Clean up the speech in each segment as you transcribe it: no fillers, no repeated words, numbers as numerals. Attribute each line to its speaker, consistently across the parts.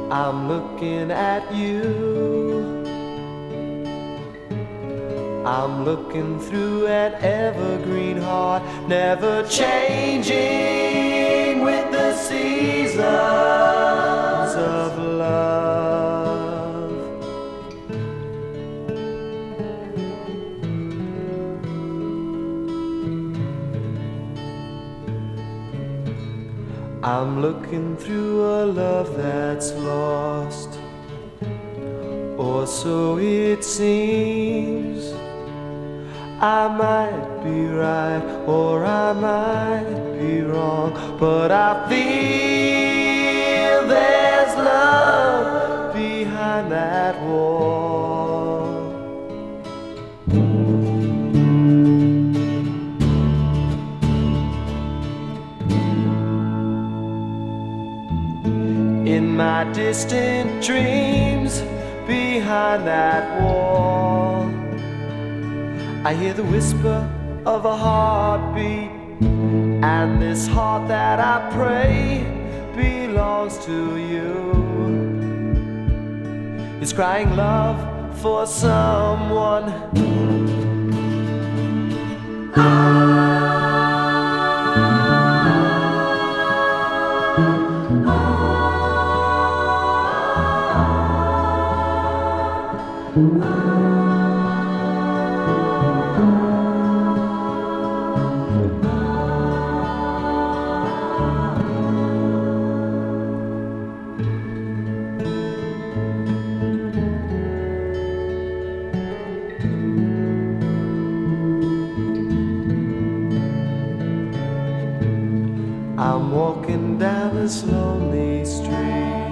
Speaker 1: I'm looking at you. I'm looking through an evergreen heart, never changing with the seasons of love. I'm looking through a love that's lost, or so it seems. I might be right or I might be wrong, but I feel there's love behind that wall. In my distant dreams, behind that wall, I hear the whisper of a heartbeat, and this heart that I pray belongs to you. It's crying love for someone. I'm walking down this lonely street.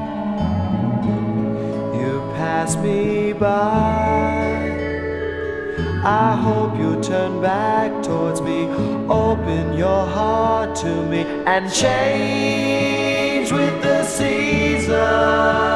Speaker 1: You pass me by. I hope you turn back towards me, open your heart to me, and change with the seasons.